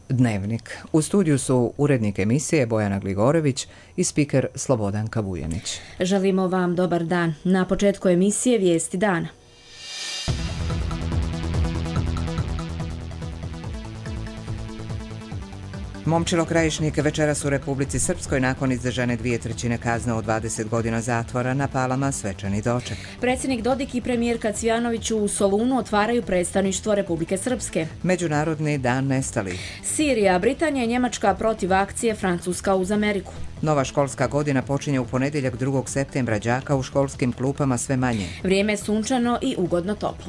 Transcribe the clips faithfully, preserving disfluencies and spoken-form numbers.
Dnevnik. U studiju su urednik emisije Bojana Gligorević i spiker Slobodanka Vujanić. Želimo vam dobar dan. Na početku emisije Vijesti dana. Momčilo Krajišnik večeras u Republici Srpskoj nakon izdržane dvije trećine kazne od dvadeset godina zatvora na Palama svečani doček. Predsjednik Dodik i premijerka Cvjanović u Solunu otvaraju predstavništvo Republike Srpske. Međunarodni dan nestalih. Sirija, Britanija i Njemačka protiv akcije, Francuska uz Ameriku. Nova školska godina počinje u ponedjeljak drugog septembra, đaka u školskim klupama sve manje. Vrijeme je sunčano i ugodno toplo.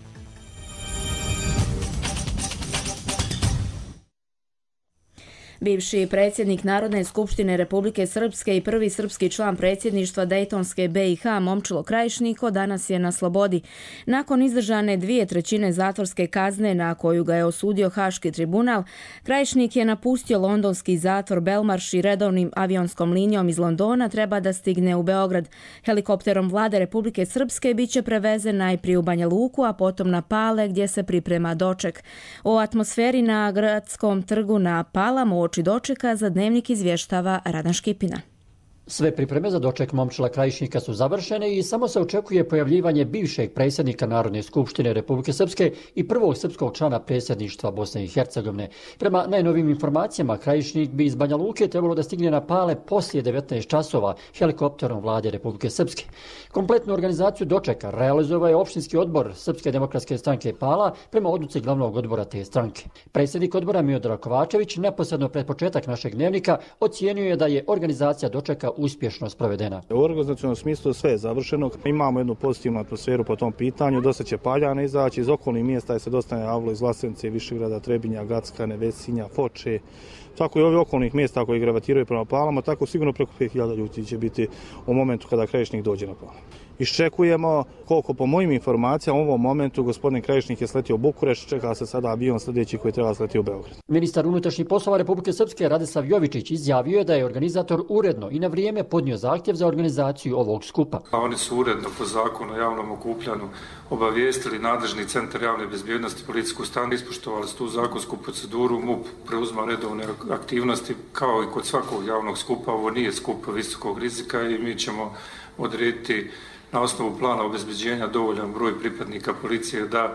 Bivši predsjednik Narodne skupštine Republike Srpske i prvi srpski član predsjedništva Dejtonske be i ha Momčilo Krajišniko danas je na slobodi. Nakon izdržane dvije trećine zatvorske kazne na koju ga je osudio Haški tribunal, Krajišnik je napustio londonski zatvor Belmarsh i redovnim avionskom linijom iz Londona treba da stigne u Beograd. Helikopterom vlade Republike Srpske bit će prevezen najprije u Banja Luku, a potom na Pale gdje se priprema doček. O atmosferi na gradskom trgu na Palama oči dočeka za Dnevnik izvještava Radan Škipina. Sve pripreme za doček Momčila Krajišnika su završene i samo se očekuje pojavljivanje bivšeg predsjednika Narodne skupštine Republike Srpske i prvog srpskog člana predsjedništva Bosne i Hercegovine. Prema najnovim informacijama, Krajišnik bi iz Banja Luke trebalo da stigne na Pale poslije devetnaest časova helikopterom vlade Republike Srpske. Kompletnu organizaciju dočeka realizovao je opštinski odbor Srpske demokratske stranke Pala prema odluci glavnog odbora te stranke. Predsjednik odbora Miodrag Kovačević neposredno pred početak našeg dnevnika ocijenio je da je organizacija dočeka uspješno sprovedena. U organizacionom smislu sve je završeno. Imamo jednu pozitivnu atmosferu po tom pitanju. Dosta će Paljana izaći. Iz okolnih mjesta je se dosta najavilo iz Vlasenice, Višegrada, Trebinja, Gackane, Vesinja, Foče. Tako i ovi okolnih mjesta koji gravitiraju prema Palama, tako sigurno preko pet hiljada ljudi će biti u momentu kada Krajišnik dođe na Palama. Iščekujemo koliko po mojim informacijama u ovom momentu gospodin Krajišnik je sletio u Bukurešt, čeka se sada avion sljedeći koji treba sletiti u Beograd. Ministar unutrašnjih poslova Republike Srpske Radislav Jovičić izjavio je da je organizator uredno i na vrijeme podnio zahtjev za organizaciju ovog skupa. A oni su uredno po zakonu o javnom okupljanju obavijestili nadležni centar javne bezbjednosti, policijsku stanu, ispoštovali su tu zakonsku proceduru, MUP preuzma redovne aktivnosti kao i kod svakog javnog skupa. Ovo nije skup visokog rizika i mi ćemo odrediti na osnovu plana obezbeđenja dovoljan broj pripadnika policije da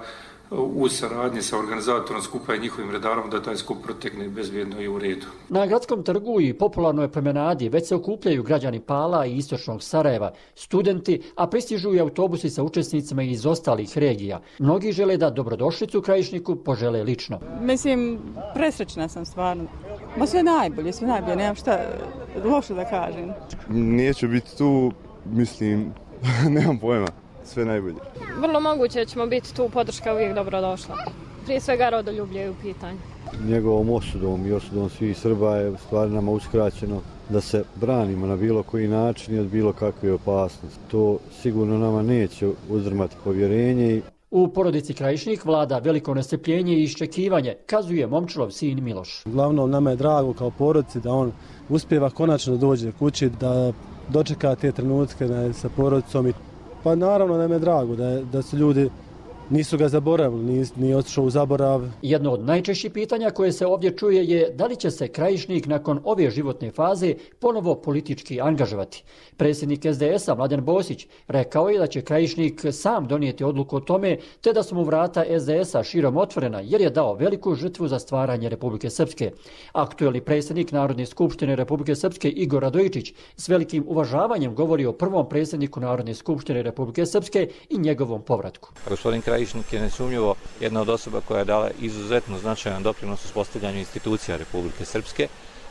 u saradnji sa organizatorom skupa i njihovim redarom da taj skup protekne bezbjedno i u redu. Na gradskom trgu i popularnoj promenadi već se okupljaju građani Pala i istočnog Sarajeva, studenti, a pristižu i autobusi sa učesnicima iz ostalih regija. Mnogi žele da dobrodošlicu Krajišniku požele lično. Mislim, presrećna sam stvarno. Ma sve najbolje, sve najbolje, nemam šta loše da kažem. Neću biti tu, mislim, nemam pojma. Sve najbolje. Vrlo moguće da ćemo biti tu, podrška uvijek dobrodošla. Prije svega rodoljublje je u pitanju. Njegovom osudom i osudom svih Srba je stvar nama uskraćeno da se branimo na bilo koji način i od bilo kakve opasnosti. To sigurno nama neće uzdrmati povjerenje. U porodici Krajišnik vlada veliko nestrpljenje i iščekivanje, kazuje Momčilov sin Miloš. Uglavnom nama je drago kao porodici da on uspijeva konačno dođe kući, da dočeka te trenutke sa porodicom. Pa naravno da mi je drago da, da su ljudi nisu ga zaboravili, nije, nije otišao u zaborav. Jedno od najčešćih pitanja koje se ovdje čuje je da li će se Krajišnik nakon ove životne faze ponovo politički angažovati. Predsjednik es de esa Mladen Bosić rekao je da će Krajišnik sam donijeti odluku o tome, te da su mu vrata es de esa širom otvorena jer je dao veliku žrtvu za stvaranje Republike Srpske. Aktuelni predsjednik Narodne skupštine Republike Srpske Igor Radojičić s velikim uvažavanjem govori o prvom predsjedniku Narodne skupštine Republike Srpske i njegovom povratku. Gospodin Krajišnik je nesumnjivo jedna od osoba koja je dala izuzetno značajan doprinos uspostavljanju institucija Republike Srpske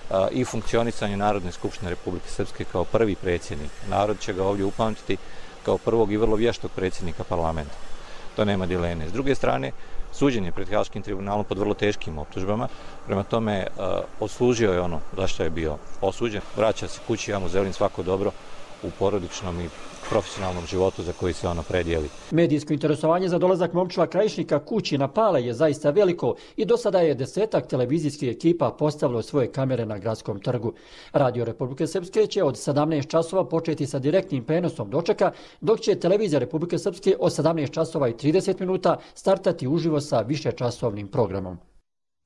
i funkcionisanju Narodne skupštine Republike Srpske kao prvi predsjednik. Narod će ga ovdje upamtiti kao prvog i vrlo vještog predsjednika parlamenta. To nema dileme. S druge strane, suđen je pred Haškim tribunalom pod vrlo teškim optužbama. Prema tome, odslužio je ono za što je bio osuđen. Vraća se kući, ja mu želim svako dobro u porodičnom i profesionalnom životu za koji se ono predijeli. Medijsko interesovanje za dolazak Momčila Krajišnika kući na Pale je zaista veliko i do sada je desetak televizijskih ekipa postavilo svoje kamere na gradskom trgu. Radio Republike Srpske će od sedamnaest časova početi sa direktnim prenosom dočeka, dok će televizija Republike Srpske od sedamnaest časova i trideset minuta startati uživo sa višečasovnim programom.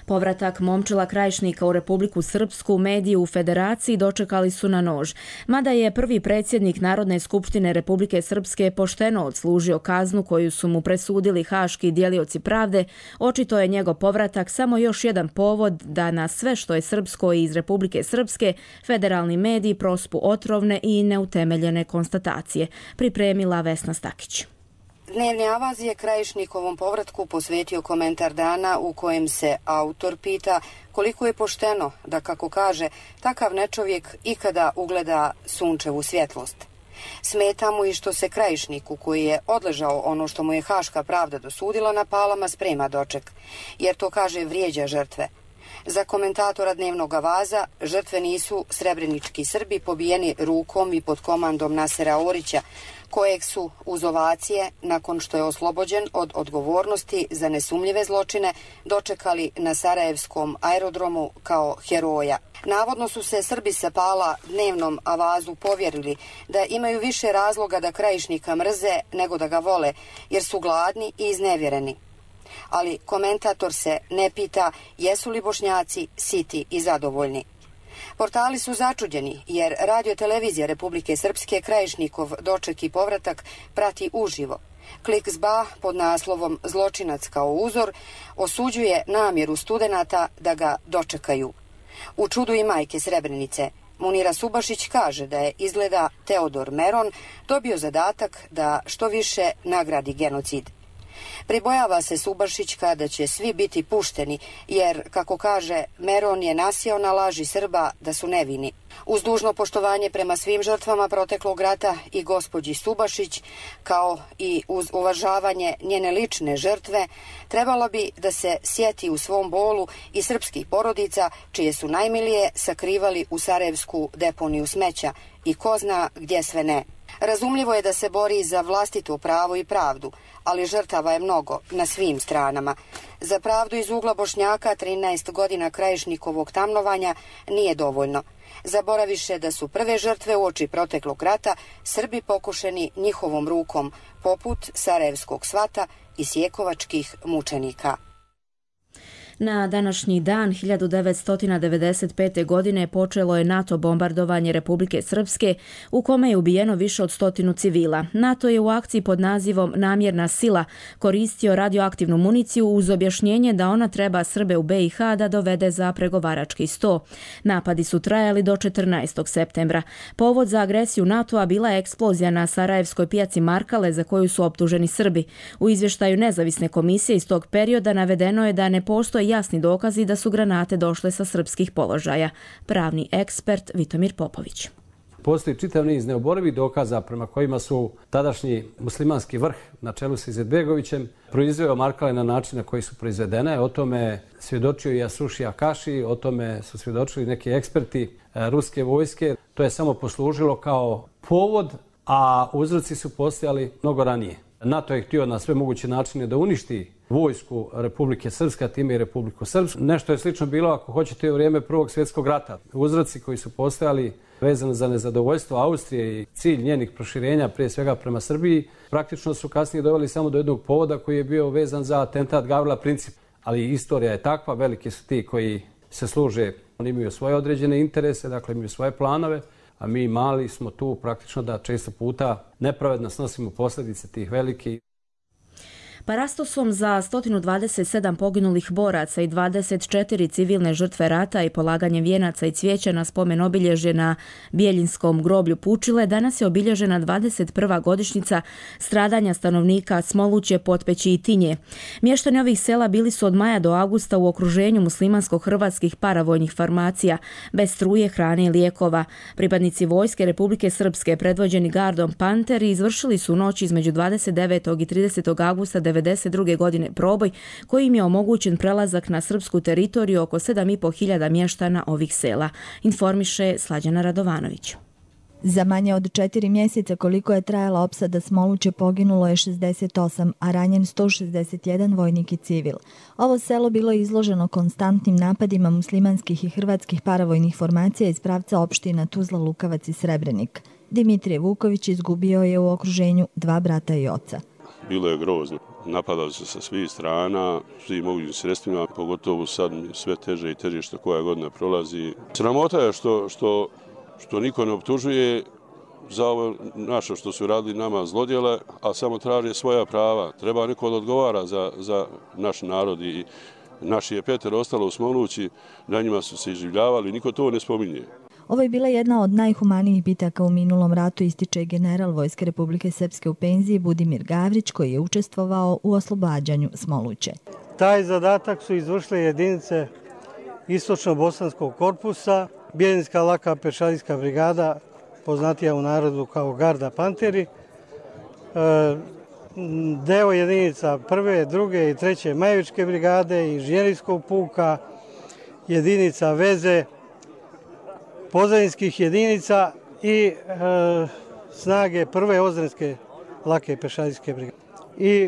Povratak Momčila Krajišnika u Republiku Srpsku mediji u Federaciji dočekali su na nož. Mada je prvi predsjednik Narodne skupštine Republike Srpske pošteno odslužio kaznu koju su mu presudili haški djelioci pravde, očito je njegov povratak samo još jedan povod da na sve što je srpsko i iz Republike Srpske federalni mediji prospu otrovne i neutemeljene konstatacije. Pripremila Vesna Stakić. Dnevni avaz je Krajišnikovom povratku posvetio komentar dana u kojem se autor pita koliko je pošteno da, kako kaže, takav nečovjek ikada ugleda sunčevu svjetlost. Smeta mu i što se Krajišniku, koji je odležao ono što mu je haška pravda dosudila, na Palama sprema doček, jer to, kaže, vrijeđa žrtve. Za komentatora Dnevnog avaza, žrtve nisu srebrenički Srbi pobijeni rukom i pod komandom Nasera Orića, kojeg su uz ovacije, nakon što je oslobođen od odgovornosti za nesumljive zločine, dočekali na Sarajevskom aerodromu kao heroja. Navodno su se Srbi sa Pala Dnevnom avazu povjerili da imaju više razloga da Krajišnika mrze nego da ga vole, jer su gladni i iznevjereni. Ali komentator se ne pita jesu li Bošnjaci siti i zadovoljni. Portali su začuđeni jer Radio-televizija Republike Srpske Krajišnikov doček i povratak prati uživo. Klik S B A pod naslovom Zločinac kao uzor osuđuje namjeru studenata da ga dočekaju. U čudu i majke Srebrenice Munira Subašić kaže da je izgleda Teodor Meron dobio zadatak da što više nagradi genocid. Pribojava se Subašićka da će svi biti pušteni, jer, kako kaže, Meron je nasjeo na laži Srba da su nevini. Uz dužno poštovanje prema svim žrtvama proteklog rata i gospođi Subašić, kao i uz uvažavanje njene lične žrtve, trebalo bi da se sjeti u svom bolu i srpskih porodica, čije su najmilije sakrivali u sarajevsku deponiju smeća i ko zna gdje sve ne. Razumljivo je da se bori za vlastito pravo i pravdu, ali žrtava je mnogo na svim stranama. Za pravdu iz ugla Bošnjaka trinaest godina Krajišnikovog tamnovanja nije dovoljno. Zaboraviše da su prve žrtve uoči proteklog rata Srbi pokušeni njihovom rukom, poput Sarajevskog svata i sjekovačkih mučenika. Na današnji dan hiljadu devetsto devedeset pete. godine počelo je NATO bombardovanje Republike Srpske u kome je ubijeno više od stotinu civila. NATO je u akciji pod nazivom Namjerna sila koristio radioaktivnu municiju uz objašnjenje da ona treba Srbe u B i H da dovede za pregovarački sto. Napadi su trajali do četrnaestog septembra. Povod za agresiju NATO-a bila je eksplozija na Sarajevskoj pijaci Markale za koju su optuženi Srbi. U izvještaju nezavisne komisije iz tog perioda navedeno je da ne postoji jasni dokazi da su granate došle sa srpskih položaja. Pravni ekspert Vitomir Popović. Postoji čitav niz neoborivih dokaza prema kojima su tadašnji muslimanski vrh na čelu sa Izetbegovićem proizveo Markale na način na koji su proizvedene. O tome svjedočio i Asuši Akaši, o tome su svjedočili neki eksperti ruske vojske. To je samo poslužilo kao povod, a uzroci su postojali mnogo ranije. NATO je htio na sve moguće načine da uništi vojsku Republike Srpske, a time i Republiku Srpsku. Nešto je slično bilo, ako hoćete, u vrijeme Prvog svjetskog rata. Uzroci koji su postojali vezani za nezadovoljstvo Austrije i cilj njenih proširenja, prije svega prema Srbiji, praktično su kasnije doveli samo do jednog povoda koji je bio vezan za atentat Gavrila Principa. Ali istorija je takva, veliki su ti koji se služe, oni imaju svoje određene interese, dakle imaju svoje planove, a mi mali smo tu praktično da često puta nepravedno snosimo posljedice tih velikih. Parastosom za sto dvadeset sedam poginulih boraca i dvadeset četiri civilne žrtve rata i polaganjem vijenaca i cvijeća na spomen obilježje na Bijeljinskom groblju Pučile danas je obilježena dvadeset prva godišnjica stradanja stanovnika Smoluće, Potpeći i Tinje. Mještani ovih sela bili su od maja do avgusta u okruženju muslimansko-hrvatskih paravojnih formacija, bez struje, hrane i lijekova. Pripadnici vojske Republike Srpske, predvođeni gardom Panter, izvršili su noć između dvadeset devetog i tridesetog avgusta devedeset druge. godine proboj koji im je omogućen prelazak na srpsku teritoriju oko sedam i po hiljada mještana ovih sela, informiše Slađana Radovanović. Za manje od četiri mjeseca koliko je trajala opsada Smoluće poginulo je šezdeset osam, a ranjen sto šezdeset jedan vojnik i civil. Ovo selo bilo je izloženo konstantnim napadima muslimanskih i hrvatskih paravojnih formacija iz pravca opština Tuzla, Lukavac i Srebrenik. Dimitrije Vuković izgubio je u okruženju dva brata i oca. Bilo je grozno. napadali se sa svih strana, svim mogućim sredstvima, pogotovo sad sve teže i teže što koja godina prolazi. Sramota je što, što, što niko ne optužuje za ovo naše što su radili nama zlodjela, a samo traže svoja prava. Treba neko da odgovara za, za naš narod i naši je Peter ostalo u Smolući, na njima su se iživljavali, niko to ne spominje. Ovo je bila jedna od najhumanijih bitaka u minulom ratu, ističe general Vojske Republike Srpske u penziji Budimir Gavrić, koji je učestvovao u oslobađanju Smoluće. Taj zadatak su izvršile jedinice Istočno-Bosanskog korpusa, Bijeljinska laka pešadijska brigada, poznatija u narodu kao Garda Panteri, deo jedinica prve, druge i treće Majevičke brigade, inženjerijskog puka, jedinica veze, pozadinskih jedinica i e, snage prve Ozrenske lake pešadijske brigade. I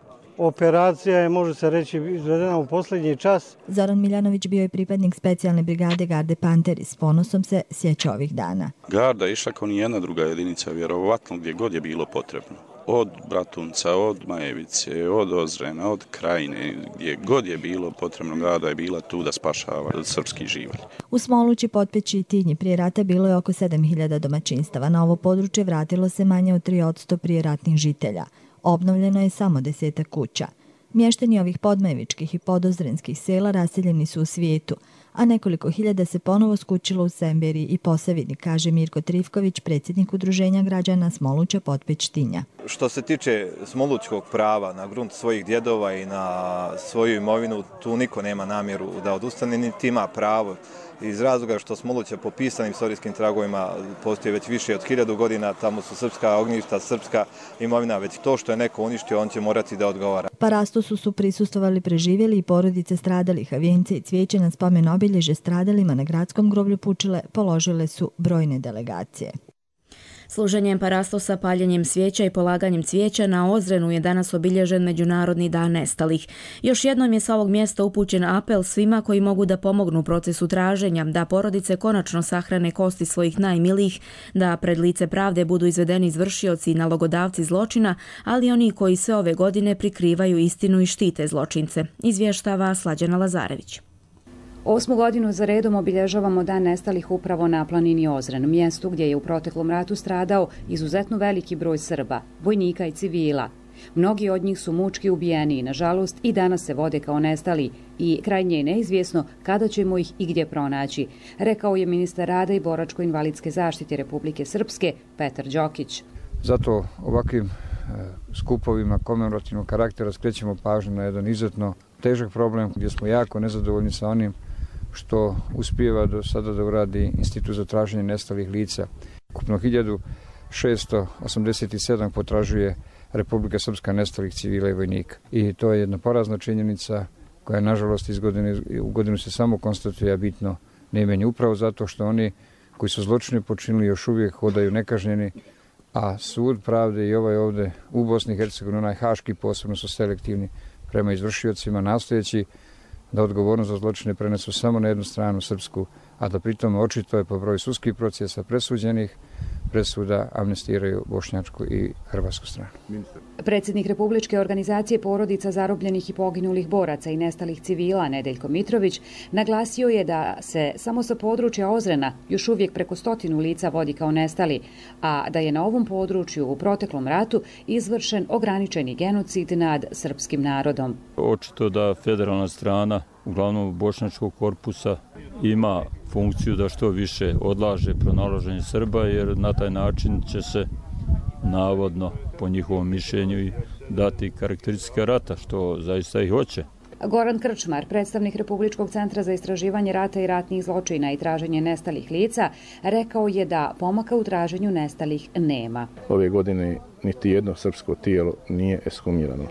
operacija je, može se reći, izvedena u posljednji čas. Zoran Miljanović bio je pripadnik specijalne brigade Garde Panteri. S ponosom se sjeća ovih dana. Garda je išla kao nijedna druga jedinica, vjerovatno gdje god je bilo potrebno. Od Bratunca, od Majevice, od Ozrena, od Krajine, gdje god je bilo potrebno, Garda je bila tu da spašava srpski živalj. U Smolući, Potpeći i Tinji prije rata bilo je oko sedam hiljada domaćinstava. Na ovo područje vratilo se manje od tri posto prije ratnih žitelja. Obnovljeno je samo desetak kuća. Mještani ovih podmajevičkih i podozrenskih sela raseljeni su u svijetu, a nekoliko hiljada se ponovo skućilo u Semberiji i Posavini, kaže Mirko Trifković, predsjednik Udruženja građana Smoluća Potpeć Tinja. Što se tiče smolućkog prava na grunt svojih djedova i na svoju imovinu, tu niko nema namjeru da odustane, niti ima pravo. Iz razloga što Smoluća po pisanim istorijskim tragovima postoji već više od hiljadu godina, tamo su srpska ognjišta, srpska imovina, već to što je neko uništio, on će morati da odgovara. Parastosu su prisustvovali preživjeli i porodice stradalih, a vijence i cvijeće na spomen obilježe stradalima na gradskom groblju Pučile položile su brojne delegacije. Služenjem parastosa, paljenjem svijeća i polaganjem cvijeća na Ozrenu je danas obilježen Međunarodni dan nestalih. Još jednom je sa ovog mjesta upućen apel svima koji mogu da pomognu u procesu traženja, da porodice konačno sahrane kosti svojih najmilijih, da pred lice pravde budu izvedeni izvršioci i nalogodavci zločina, ali i oni koji sve ove godine prikrivaju istinu i štite zločince, izvještava Slađana Lazarević. Osmu godinu za redom obilježavamo dan nestalih upravo na planini Ozren, mjestu gdje je u proteklom ratu stradao izuzetno veliki broj Srba, vojnika i civila. Mnogi od njih su mučki ubijeni i, nažalost, i danas se vode kao nestali i krajnje je neizvjesno kada ćemo ih i gdje pronaći, rekao je ministar rada i boračko-invalidske zaštite Republike Srpske Petar Đokić. Zato ovakvim skupovima komemorativnog karaktera skrećemo pažnju na jedan izuzetno težak problem gdje smo jako nezadovoljni sa onim što uspijeva do sada da uradi Institut za traženje nestalih lica. Ukupno hiljadu šesto osamdeset sedam potražuje Republika Srpska nestalih civila i vojnika. I to je jedna porazna činjenica koja nažalost iz godine u godinu se samo konstatuje, a bitno ne menja, upravo zato što oni koji su zločine počinili još uvijek hodaju nekažnjeni, a sud pravde i ovaj ovdje u Bosni i Hercegovini, onaj haški posebno, su selektivni prema izvršiocima, nastojeći da odgovornost za zločine prenesu samo na jednu stranu srpsku, a da pritom očito je po broju sudskih procesa presuđenih presuda amnestiraju bošnjačku i hrvatsku stranu. Predsjednik Republičke organizacije porodica zarobljenih i poginulih boraca i nestalih civila Nedeljko Mitrović naglasio je da se samo sa područja Ozrena još uvijek preko stotinu lica vodi kao nestali, a da je na ovom području u proteklom ratu izvršen ograničeni genocid nad srpskim narodom. Očito da federalna strana, uglavnom bošnjačkog korpusa, ima funkciju da što više odlaže pronalaženje Srba, jer na taj način će se navodno, po njihovom mišljenju, i dati karakteristike rata, što zaista i hoće. Goran Krčmar, predstavnik Republičkog centra za istraživanje rata i ratnih zločina i traženje nestalih lica, rekao je da pomaka u traženju nestalih nema. Ove godine niti jedno srpsko tijelo nije ekshumirano.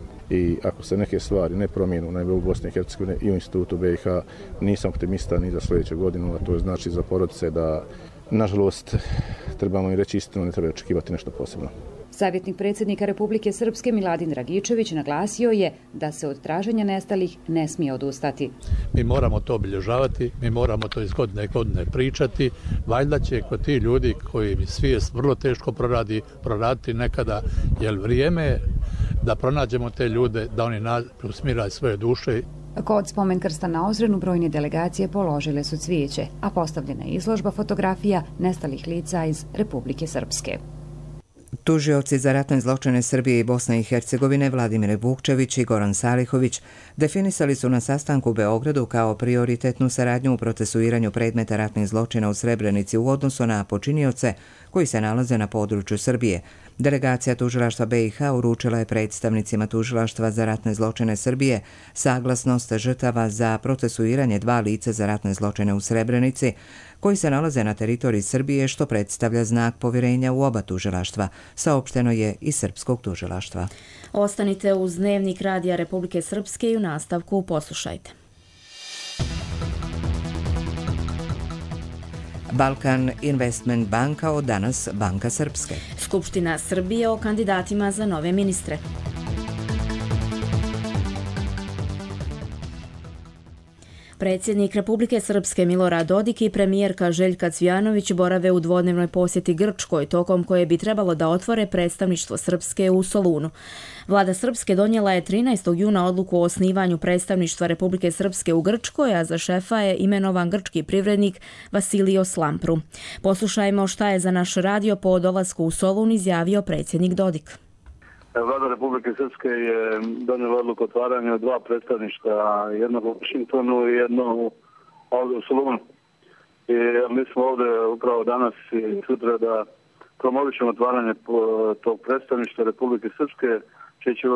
I ako se neke stvari ne promijenu na nivou Bosne i Hercegovine i u institutu B i H, nisam optimista ni za sljedeću godinu, a to znači za porodice da, nažalost, trebamo im reći istinu, ne treba očekivati nešto posebno. Savjetnik predsjednika Republike Srpske Miladin Dragičević naglasio je da se od traženja nestalih ne smije odustati. Mi moramo to obilježavati, mi moramo to iz godine godine pričati. Valjda će kod ti ljudi koji svijest vrlo teško proradi, proraditi nekada, jer vrijeme da pronađemo te ljude, da oni usmiraju svoje duše. Kod spomen krsta na Ozrenu brojne delegacije položile su cvijeće, a postavljena je izložba fotografija nestalih lica iz Republike Srpske. Tužioci za ratne zločine Srbije i Bosne i Hercegovine Vladimir Vukčević i Goran Salihović definisali su na sastanku u Beogradu kao prioritetnu saradnju u procesuiranju predmeta ratnih zločina u Srebrenici u odnosu na počinioce koji se nalaze na području Srbije. Delegacija Tužilaštva B i H uručila je predstavnicima Tužilaštva za ratne zločine Srbije saglasnost žrtava za procesuiranje dva lica za ratne zločine u Srebrenici koji se nalaze na teritoriji Srbije, što predstavlja znak povjerenja u oba tužilaštva, saopšteno je iz Srpskog tužilaštva. Ostanite uz Dnevnik Radija Republike Srpske i u nastavku poslušajte. Balkan Investment banka od danas Banka Srpske. Skupština Srbije o kandidatima za nove ministre. Predsjednik Republike Srpske Milorad Dodik i premijerka Željka Cvijanović borave u dvodnevnoj posjeti Grčkoj, tokom koje bi trebalo da otvore predstavništvo Srpske u Solunu. Vlada Srpske donijela je trinaestog juna odluku o osnivanju predstavništva Republike Srpske u Grčkoj, a za šefa je imenovan grčki privrednik Vasilios Lampru. Poslušajmo šta je za naš radio po dolasku u Solun izjavio predsjednik Dodik. Vlada Republike Srpske je donijela odluku o otvaranju dva predstavništva, jedno u Washingtonu i jedno ovdje u Solunu. I mi smo ovdje upravo danas i sutra da promovićemo otvaranje tog predstavništva Republike Srpske, čiji će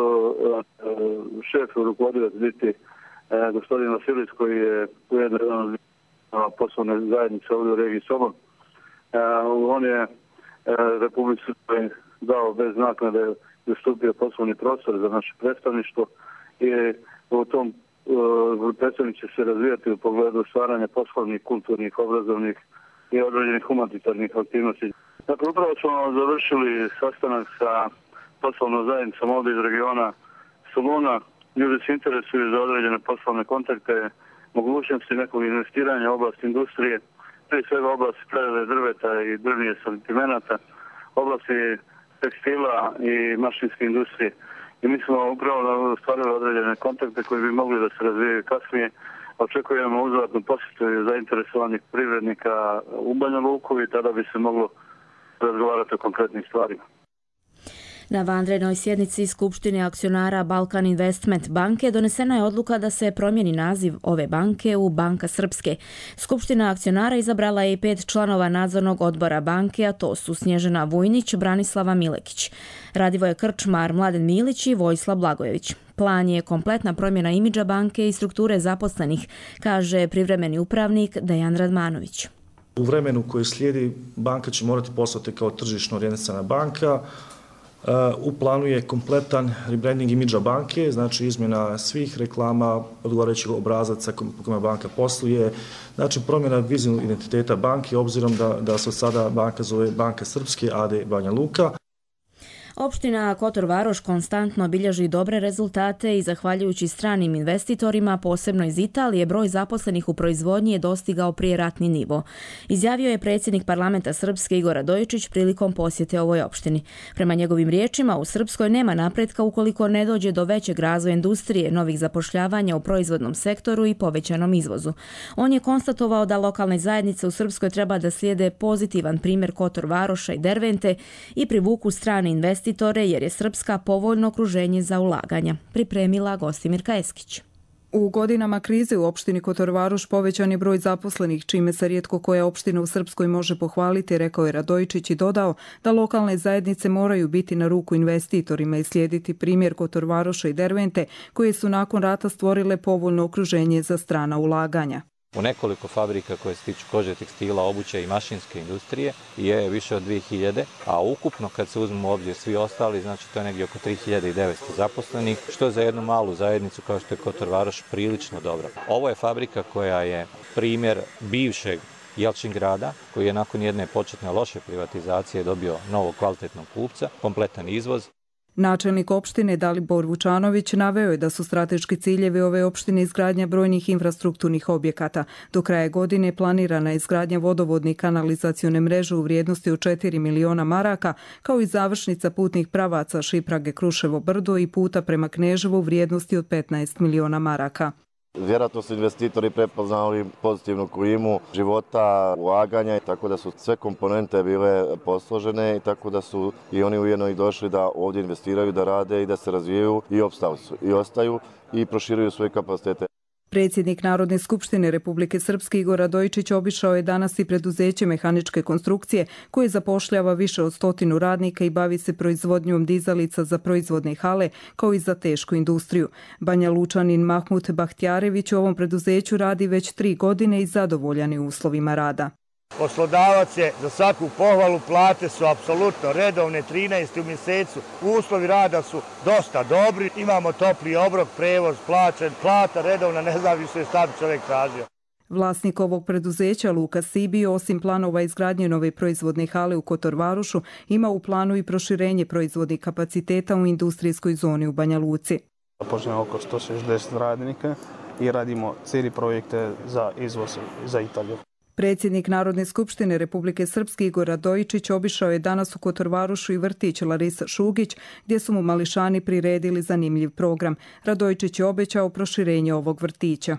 šef rukovodilac biti gospodin Vasilijs, koji je ujedno jedan od poslovne zajednice ovdje u regiji Solun. On je Republike Srpske dao bez naknade ustupio poslovni prostor za naše predstavništvo i u tom uh, predstavnik će se razvijati u pogledu stvaranja poslovnih, kulturnih, obrazovnih i određenih humanitarnih aktivnosti. Dakle, upravo smo završili sastanak sa poslovnom zajednicom ovdje iz regiona Soluna. Ljudi se interesuju za određene poslovne kontakte, mogućnosti nekog investiranja u oblast industrije, prije svega oblasti prerade drveta i drvnih sortimenata, oblasti tekstila i mašinske industrije. I mi smo upravo stvarili određene kontakte koji bi mogli da se razvijaju kasnije. Očekujemo uzvratnu posjetu zainteresovanih privrednika u Banja Luku i tada bi se moglo razgovarati o konkretnim stvarima. Na vanrednoj sjednici Skupštine akcionara Balkan Investment banke donesena je odluka da se promijeni naziv ove banke u Banka Srpske. Skupština akcionara izabrala je i pet članova nadzornog odbora banke, a to su Snježana Vujnić, Branislava Milekić, Radivoje Krčmar, Mladen Milić i Vojislav Blagojević. Plan je kompletna promjena imidža banke i strukture zaposlenih, kaže privremeni upravnik Dejan Radmanović. U vremenu koje slijedi banka će morati postati kao tržišno orijentisana banka. U planu je kompletan rebranding imidža banke, znači izmjena svih reklama, odgovarajućih obrazaca po kojima banka posluje, znači promjena vizionog identiteta banke, obzirom da, da se sada banka zove Banka Srpske A D Banja Luka. Opština Kotor Varoš konstantno bilježi dobre rezultate i zahvaljujući stranim investitorima, posebno iz Italije, broj zaposlenih u proizvodnji je dostigao prijeratni nivo. Izjavio je predsjednik parlamenta Srpske Igor Radojičić prilikom posjete ovoj opštini. Prema njegovim riječima, u Srpskoj nema napretka ukoliko ne dođe do većeg razvoja industrije, novih zapošljavanja u proizvodnom sektoru i povećanom izvozu. On je konstatovao da lokalne zajednice u Srpskoj treba da slijede pozitivan primjer Kotor Varoša i Dervente i privuku strane investitore, jer je Srpska povoljno okruženje za ulaganja, pripremila Gostimirka Eskić. U godinama krize u opštini Kotor Varoš povećan je broj zaposlenih, čime se rijetko koja opština u Srpskoj može pohvaliti, rekao je Radojičić i dodao da lokalne zajednice moraju biti na ruku investitorima i slijediti primjer Kotor Varoša i Dervente, koje su nakon rata stvorile povoljno okruženje za strana ulaganja. U nekoliko fabrika koje se tiču kože, tekstila, obuće i mašinske industrije je više od dvije hiljade, a ukupno kad se uzmemo u obzir svi ostali, znači to je negdje oko tri hiljade devetsto zaposlenih, što je za jednu malu zajednicu kao što je Kotor Varoš prilično dobro. Ovo je fabrika koja je primjer bivšeg Jelčingrada, koji je nakon jedne početne loše privatizacije dobio novog kvalitetnog kupca, kompletan izvoz. Načelnik opštine Dalibor Vučanović naveo je da su strateški ciljevi ove opštine izgradnja brojnih infrastrukturnih objekata. Do kraja godine planirana je izgradnja vodovodne i kanalizacione mreže u vrijednosti od četiri miliona maraka, kao i završnica putnih pravaca Šiprage Kruševo Brdo i puta prema Kneževu u vrijednosti od petnaest miliona maraka. Vjerojatno su investitori prepoznali pozitivnu klimu života, ulaganja, tako da su sve komponente bile posložene i tako da su i oni ujedno i došli da ovdje investiraju, da rade i da se razvijaju i opstali su i ostaju i proširuju svoje kapacitete. Predsjednik Narodne skupštine Republike Srpske Igor Radojičić obišao je danas i preduzeće mehaničke konstrukcije koje zapošljava više od stotinu radnika i bavi se proizvodnjom dizalica za proizvodne hale kao i za tešku industriju. Banja Lučanin Mahmut Bahtjarević u ovom preduzeću radi već tri godine i zadovoljan je uslovima rada. Poslodavac je za svaku pohvalu, plate su apsolutno redovne, trinaest u mjesecu, uslovi rada su dosta dobri, imamo topli obrok, prevoz plaćen, plata redovna, ne znam više šta bi čovjek tražio. Vlasnik ovog preduzeća Luka Sibi, osim planova izgradnje nove proizvodne hale u Kotorvarušu, ima u planu i proširenje proizvodnih kapaciteta u industrijskoj zoni u Banja Luci. Počnemo oko sto šezdeset radnika i radimo cijeli projekte za izvoz za Italiju. Predsjednik Narodne skupštine Republike Srpske Igor Radojičić obišao je danas u Kotorvarušu i vrtić Larisa Šugić, gdje su mu mališani priredili zanimljiv program. Radojičić je obećao proširenje ovog vrtića.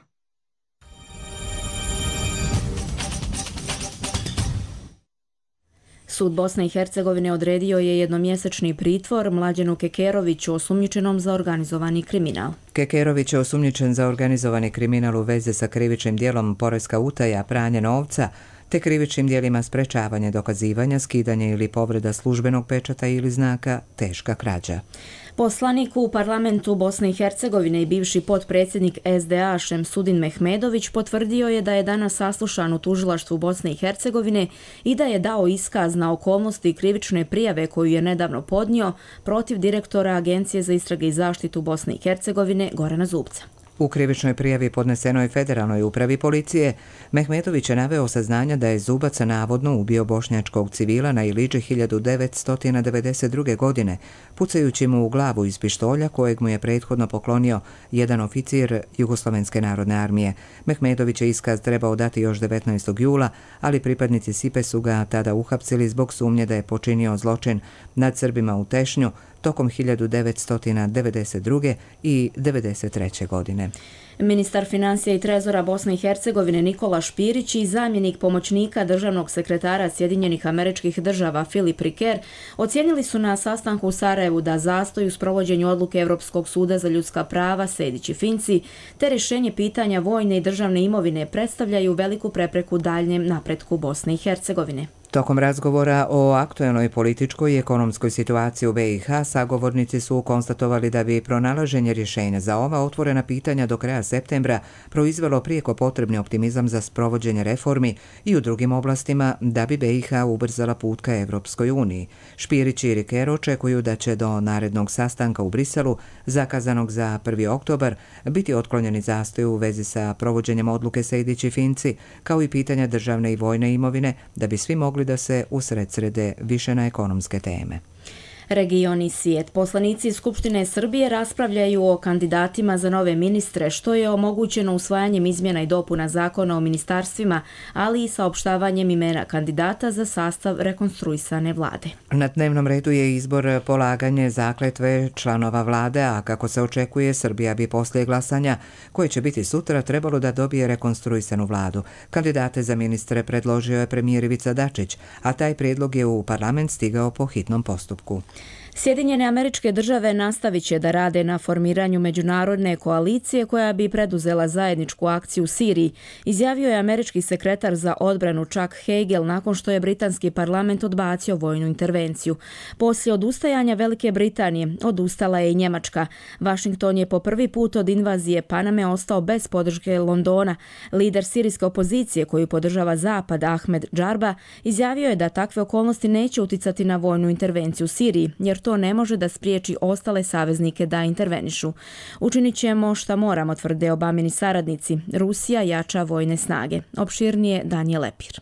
Sud Bosne i Hercegovine odredio je jednomjesečni pritvor Mlađenu Kekeroviću, osumnjičenom za organizovani kriminal. Kekerović je osumnjičen za organizovani kriminal u vezi sa krivičnim djelom poreska utaja, pranje novca, te krivičnim djelima sprečavanje dokazivanja, skidanje ili povreda službenog pečata ili znaka, teška krađa. Poslanik u parlamentu Bosne i Hercegovine i bivši potpredsjednik S D A Šemsudin Mehmedović potvrdio je da je danas saslušan u tužilaštvu Bosne i Hercegovine i da je dao iskaz na okolnosti krivične prijave koju je nedavno podnio protiv direktora Agencije za istrage i zaštitu Bosne i Hercegovine Gorana Zubca. U krivičnoj prijavi podnesenoj Federalnoj upravi policije, Mehmetović je naveo saznanja da je Zubac navodno ubio bošnjačkog civila na Iliđi hiljadu devetsto devedeset druge. godine, pucajući mu u glavu iz pištolja kojeg mu je prethodno poklonio jedan oficir Jugoslovenske narodne armije. Mehmetović je iskaz trebao dati još devetnaestog jula, ali pripadnici Sipe su ga tada uhapsili zbog sumnje da je počinio zločin nad Srbima u Tešnju tokom hiljadu devetsto devedeset druge. i devedeset treće. godine. Ministar financija i trezora Bosne i Hercegovine Nikola Špirić i zamjenik pomoćnika državnog sekretara Sjedinjenih Američkih Država Filip Riker ocijenili su na sastanku u Sarajevu da zastoj u sprovođenju odluke Europskog suda za ljudska prava Sejdić i Finci te rješenje pitanja vojne i državne imovine predstavljaju veliku prepreku daljnjem napretku Bosne i Hercegovine. Tokom razgovora o aktuelnoj političkoj i ekonomskoj situaciji u B i H, sagovornici su konstatovali da bi pronalaženje rješenja za ova otvorena pitanja do kraja septembra proizvelo prijeko potrebni optimizam za sprovođenje reformi i u drugim oblastima da bi B i H ubrzala put ka Evropskoj uniji. Špirić i Riker očekuju da će do narednog sastanka u Briselu, zakazanog za prvi oktobar, biti otklonjeni zastoj u vezi sa provođenjem odluke Sejdić i Finci, kao i pitanja državne i vojne imovine, da bi svi mogli da se usredsrede više na ekonomske teme. Region i svijet. Poslanici iz Skupštine Srbije raspravljaju o kandidatima za nove ministre, što je omogućeno usvajanjem izmjena i dopuna zakona o ministarstvima, ali i saopštavanjem imena kandidata za sastav rekonstruisane vlade. Na dnevnom redu je izbor polaganje zakletve članova vlade, a kako se očekuje, Srbija bi poslije glasanja, koje će biti sutra, trebalo da dobije rekonstruisanu vladu. Kandidate za ministre predložio je premijer Ivica Dačić, a taj prijedlog je u parlament stigao po hitnom postupku. Sjedinjene Američke Države nastavit će da rade na formiranju međunarodne koalicije koja bi preduzela zajedničku akciju u Siriji, izjavio je američki sekretar za odbranu Chuck Hagel nakon što je britanski parlament odbacio vojnu intervenciju. Poslije odustajanja Velike Britanije odustala je i Njemačka. Washington je po prvi put od invazije Paname ostao bez podrške Londona. Lider sirijske opozicije koju podržava Zapad, Ahmed Džarba, izjavio je da takve okolnosti neće uticati na vojnu intervenciju u Siriji, jer to ne može da spriječi ostale saveznike da intervenišu. Učinit ćemo šta moramo, tvrde Obamini saradnici. Rusija jača vojne snage. Opširnije Danijel Lepir.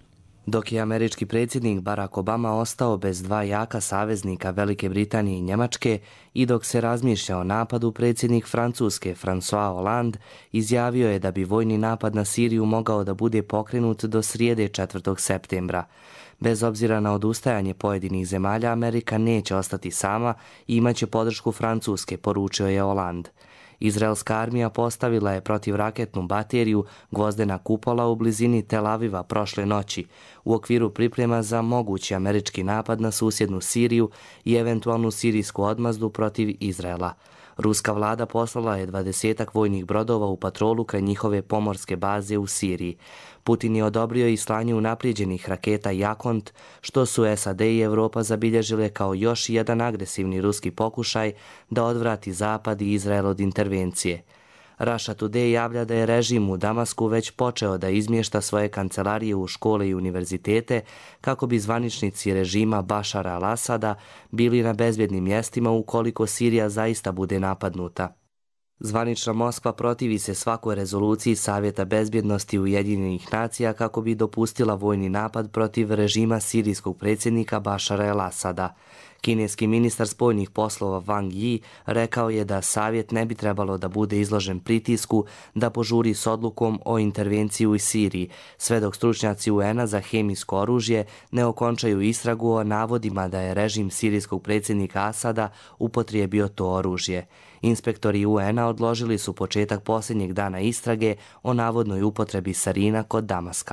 Dok je američki predsjednik Barack Obama ostao bez dva jaka saveznika Velike Britanije i Njemačke i dok se razmišlja o napadu, predsjednik Francuske François Hollande izjavio je da bi vojni napad na Siriju mogao da bude pokrenut do srijede četvrtog septembra. Bez obzira na odustajanje pojedinih zemalja, Amerika neće ostati sama i imaće podršku Francuske, poručio je Hollande. Izraelska armija postavila je protivraketnu bateriju Gvozdena kupola u blizini Tel Aviva prošle noći u okviru priprema za mogući američki napad na susjednu Siriju i eventualnu sirijsku odmazdu protiv Izraela. Ruska vlada poslala je dvadesetak vojnih brodova u patrolu kraj njihove pomorske baze u Siriji. Putin je odobrio i slanje unaprijeđenih raketa Jakont, što su S A D i Evropa zabilježile kao još jedan agresivni ruski pokušaj da odvrati Zapad i Izrael od intervencije. Russia Today javlja da je režim u Damasku već počeo da izmješta svoje kancelarije u škole i univerzitete kako bi zvaničnici režima Bašara al-Asada bili na bezbjednim mjestima ukoliko Sirija zaista bude napadnuta. Zvanična Moskva protivi se svakoj rezoluciji Savjeta bezbjednosti Ujedinjenih nacija kako bi dopustila vojni napad protiv režima sirijskog predsjednika Bašara al-Asada. Kineski ministar spoljnih poslova Wang Yi rekao je da Savjet ne bi trebalo da bude izložen pritisku da požuri s odlukom o intervenciji u Siriji, sve dok stručnjaci U N-a za hemijsko oružje ne okončaju istragu o navodima da je režim sirijskog predsjednika Asada upotrijebio to oružje. Inspektori U N-a odložili su početak posljednjeg dana istrage o navodnoj upotrebi sarina kod Damaska.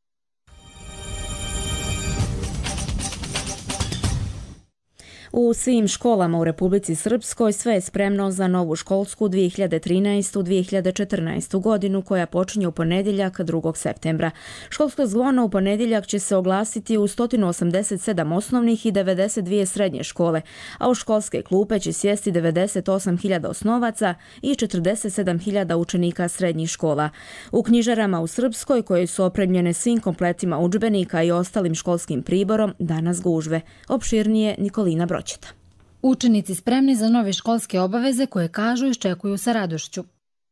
U svim školama u Republici Srpskoj sve je spremno za novu školsku dvije hiljade trinaestu dvije hiljade četrnaestu godinu koja počinje u ponedjeljak drugog septembra. Školsko zvono u ponedjeljak će se oglasiti u sto osamdeset sedam osnovnih i devedeset dvije srednje škole, a u školske klupe će sjesti devedeset osam hiljada osnovaca i četrdeset sedam hiljada učenika srednjih škola. U knjižarama u Srpskoj, koje su opremljene svim kompletima udžbenika i ostalim školskim priborom, danas gužve. Opširnije Nikolina Broj. Učenici spremni za nove školske obaveze koje kažu iščekuju sa radošću.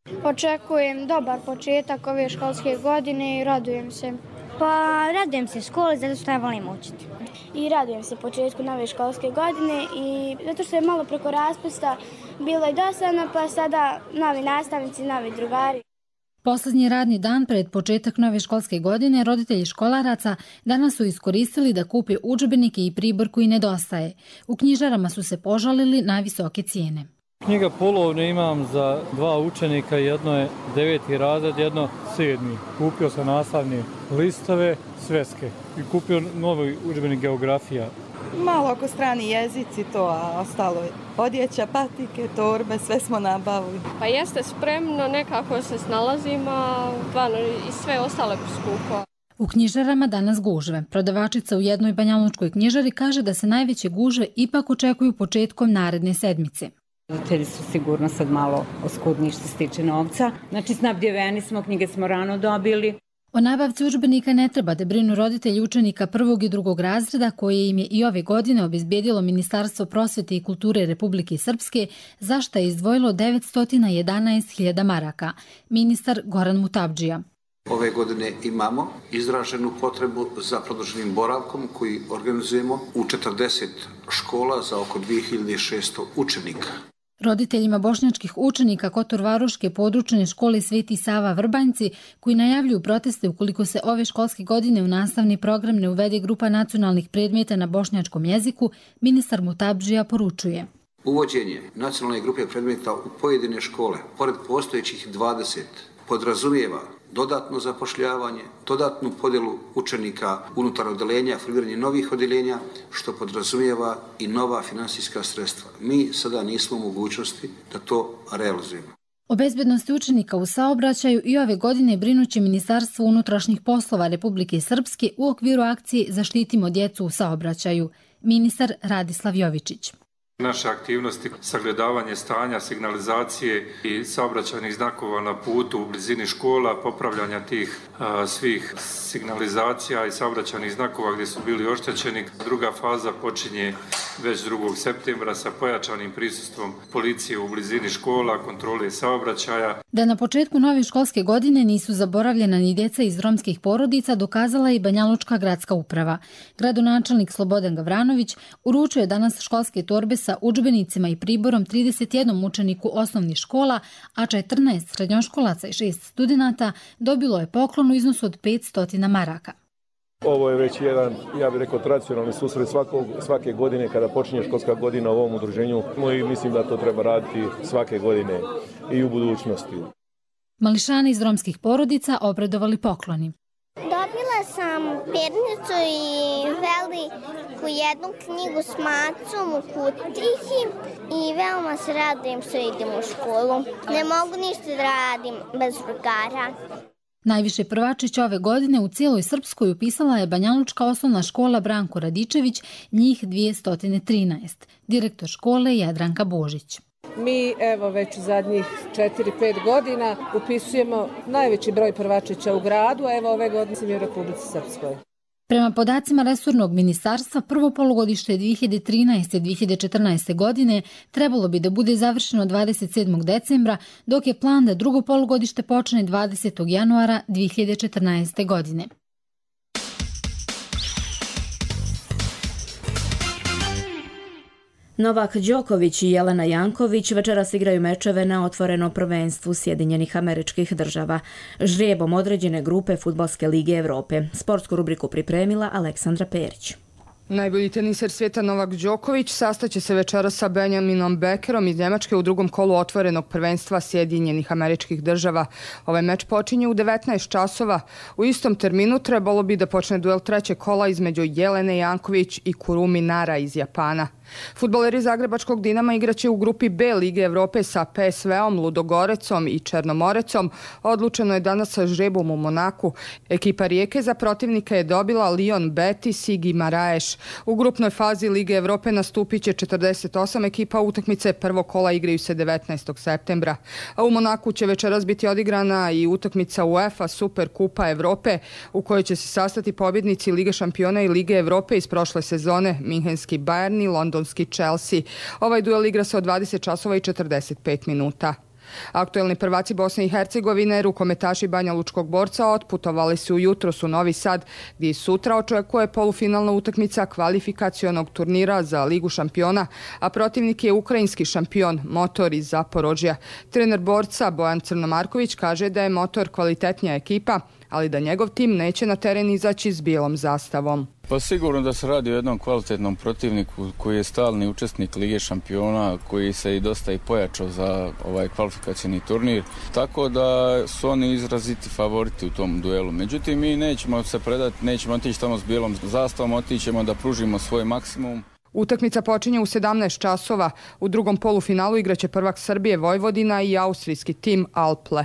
Očekujem dobar početak ove školske godine i radujem se. Pa radujem se školi zato što ja volim učiti. I radujem se početku nove školske godine i zato što je malo preko raspusta bilo i dosadno, pa sada novi nastavnici, novi drugari. Poslednji radni dan pred početak nove školske godine roditelji školaraca danas su iskoristili da kupe udžbenike i pribor koji nedostaje. U knjižarama su se požalili na visoke cijene. Knjiga polovne imam za dva učenika, jedno je deveti razred, jedno sedmi. Kupio sam nastavne listove, sveske i kupio novi udžbenik geografija. Malo oko strani jezici to, a ostalo je odjeća, patike, torbe, sve smo nabavili. Pa jeste spremno, nekako se snalazimo, i sve ostale skupo. U knjižarama danas gužve. Prodavačica u jednoj banjalučkoj knjižari kaže da se najveće gužve ipak očekuju početkom naredne sedmice. Roditelji su sigurno sad malo oskudni što se tiče novca. Znači, snabdjeveni smo, knjige smo rano dobili. O nabavci udžbenika ne treba da brinu roditelji učenika prvog i drugog razreda koje im je i ove godine obezbijedilo Ministarstvo prosvete i kulture Republike Srpske, za što je izdvojilo devetsto jedanaest hiljada maraka. Ministar Goran Mutabdžija. Ove godine imamo izraženu potrebu za produženim boravkom koji organizujemo u četrdeset škola za oko dvije hiljade šesto učenika. Roditeljima bošnjačkih učenika Kotorvaroške područne škole Sveti Sava Vrbanjci, koji najavljuju proteste ukoliko se ove školske godine u nastavni program ne uvede grupa nacionalnih predmeta na bošnjačkom jeziku, ministar Mutabdžija poručuje. Uvođenje nacionalne grupe predmeta u pojedine škole, pored postojećih dvadeset, podrazumijeva dodatno zapošljavanje, dodatnu podjelu učenika unutar odeljenja, formiranje novih odeljenja, što podrazumijeva i nova finansijska sredstva. Mi sada nismo u mogućnosti da to realizujemo. O bezbednosti učenika u saobraćaju i ove godine brinuće Ministarstvo unutrašnjih poslova Republike Srpske u okviru akcije Zaštitimo djecu u saobraćaju. Ministar Radislav Jovičić. Naše aktivnosti, sagledavanje stanja, signalizacije i saobraćajnih znakova na putu u blizini škola, popravljanja tih a, svih signalizacija i saobraćajnih znakova gdje su bili oštećeni. Druga faza počinje već drugog septembra sa pojačanim prisustvom policije u blizini škola, kontrole saobraćaja. Da na početku nove školske godine nisu zaboravljena ni djeca iz romskih porodica dokazala i Banjalučka gradska uprava. Gradonačelnik Slobodan Gavranović uručuje danas školske torbe sa udžbenicima i priborom trideset jednom učeniku osnovnih škola, a četrnaest srednjoškolaca i šest studenata dobilo je poklon u iznosu od petsto maraka. Ovo je već jedan, ja bih rekao, tradicionalni susret svakog, svake godine kada počinje školska godina u ovom udruženju i mislim da to treba raditi svake godine i u budućnosti. Mališani iz romskih porodica obradovali pokloni. Dobila sam pernicu i veliku jednu knjigu s macom u kutiji i veoma se radujem što idem u školu. Ne mogu ništa da radim bez drugara. Najviše prvačića ove godine u cijeloj Srpskoj upisala je Banjalučka osnovna škola Branko Radičević, njih dvjesto trinaest. Direktor škole Jadranka Božić. Mi evo već zadnjih četiri pet godina upisujemo najveći broj prvačića u gradu, a evo ove godine sam i u Republici Srpskoj. Prema podacima resornog ministarstva, prvo polugodište dvije hiljade trinaeste dvije hiljade četrnaeste. godine trebalo bi da bude završeno dvadeset sedmog decembra, dok je plan da drugo polugodište počne dvadesetog januara dvije hiljade četrnaeste. godine. Novak Đoković i Jelena Janković večeras igraju mečeve na otvorenom prvenstvu Sjedinjenih Američkih Država, žrijebom određene grupe Fudbalske lige Evrope. Sportsku rubriku pripremila Aleksandra Perić. Najbolji teniser svijeta Novak Đoković sastaće se večeras sa Benjaminom Bekerom iz Njemačke u drugom kolu otvorenog prvenstva Sjedinjenih Američkih Država. Ovaj meč počinje u devetnaest časova. U istom terminu trebalo bi da počne duel trećeg kola između Jelene Janković i Kurumi Nara iz Japana. Fudbaleri Zagrebačkog Dinama igraće u grupi B Lige Evrope sa P S V-om, Ludogorecom i Černomorecom. Odlučeno je danas sa žrebom u Monaku. Ekipa Rijeke za protivnika je dobila Lyon Betis i Guimaraes. U grupnoj fazi Lige Evrope nastupit će četrdeset osam ekipa, utakmice prvog kola igraju se devetnaestog septembra. A u Monaku će večeras biti odigrana i utakmica UEFA Super Kupa Evrope u kojoj će se sastati pobjednici Lige šampiona i Lige Evrope iz prošle sezone, Minhenski Bayern i London Chelsea. Ovaj duel igra se od dvadeset časova i četrdeset pet minuta. Aktuelni prvaci Bosne i Hercegovine, rukometaši Banja Lučkog Borca, otputovali su jutros u Novi Sad, gdje sutra očekuje polufinalna utakmica kvalifikacionog turnira za Ligu šampiona, a protivnik je ukrajinski šampion Motor iz Zaporožja. Trener Borca Bojan Crnomarković kaže da je Motor kvalitetnija ekipa, ali da njegov tim neće na teren izaći s bijelom zastavom. Pa sigurno da se radi o jednom kvalitetnom protivniku koji je stalni učesnik Lige šampiona, koji se i dosta i pojačao za ovaj kvalifikacijni turnir, tako da su oni izraziti favoriti u tom duelu. Međutim, mi nećemo se predati, nećemo otići tamo s bijelom zastavom, otićemo da pružimo svoj maksimum. Utakmica počinje u sedamnaest časova. U drugom polufinalu igraće prvak Srbije Vojvodina i austrijski tim Alple.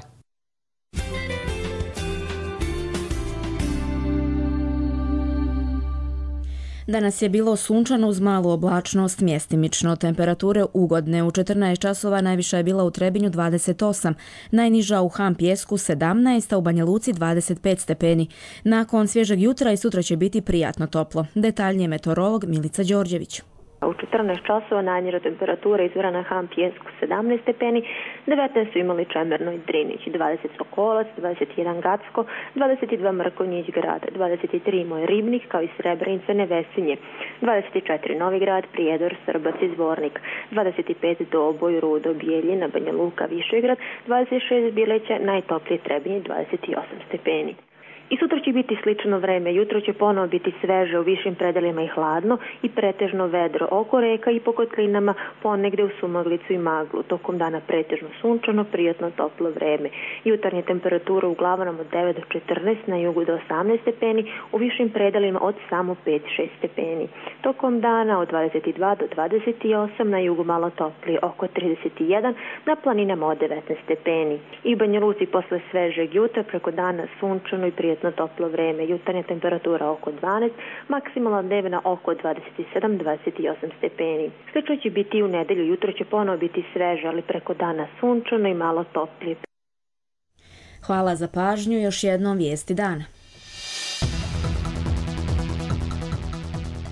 Danas je bilo sunčano uz malu oblačnost, mjestimično. Temperature ugodne. U četrnaest časova najviša je bila u Trebinju dvadeset osam, najniža u Han Pjesku sedamnaest, a u Banja Luci dvadeset pet stepeni. Nakon svježeg jutra i sutra će biti prijatno toplo. Detaljnije meteorolog Milica Đorđević. U četrnaest časova najniža temperatura izvora na Han Pjesku sedamnaest stepeni, devetnaest su imali Čemerno i Drinić, dvadeset Sokolac, dvadeset jedan Gacko, dvadeset dva Mrkonjić Grad, dvadeset tri Moj Ribnik kao i Srebrenica Nevesinje, dvadeset četiri Novigrad, Prijedor, Srbac i Zvornik, dvadeset pet Doboj, Rudo, Bijeljina, Banja Luka, Višegrad, dvadeset šest Bileća, najtoplije Trebinje dvadeset osam stepeni. I sutra će biti slično vreme. Jutro će ponovo biti sveže u višim predelima i hladno i pretežno vedro oko reka i po kotlinama, ponegde u sumaglicu i maglu. Tokom dana pretežno sunčano, prijatno toplo vreme. Jutarnje temperature uglavnom od devet do četrnaest, na jugu do osamnaest stepeni, u višim predelima od samo pet do šest stepeni. Tokom dana od dvadeset dva do dvadeset osam, na jugu malo toplije, oko trideset jedan, na planinama od devetnaest stepeni. I u Banja Luci posle svežeg jutra preko dana sunčano i prijatno na toplo vreme. Jutarnja temperatura oko dvanaest, maksimalna dnevna oko dvadeset sedam do dvadeset osam stepeni. Slično će biti i u nedelju. Jutro će ponovo biti sveže, ali preko dana sunčano i malo toplije. Hvala za pažnju. Još jednom vijesti dana.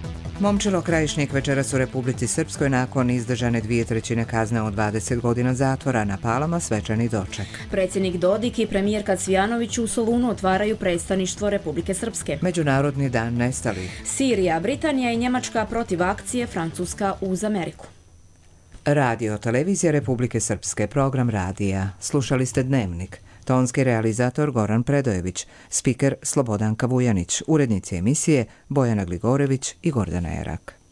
Momčilo Krajišnik večeras u Republici Srpskoj nakon izdržane dvije trećine kazne od dvadeset godina zatvora na Palama svečani doček. Predsjednik Dodik i premijerka Cvijanović u Solunu otvaraju predstavništvo Republike Srpske. Međunarodni dan nestalih. Sirija, Britanija i Njemačka protiv akcije, Francuska uz Ameriku. Radio televizija Republike Srpske, program radija. Slušali ste Dnevnik. Tonski realizator Goran Predojević, spiker Slobodanka Vujanić, urednici emisije Bojana Gligorević i Gordana Erak.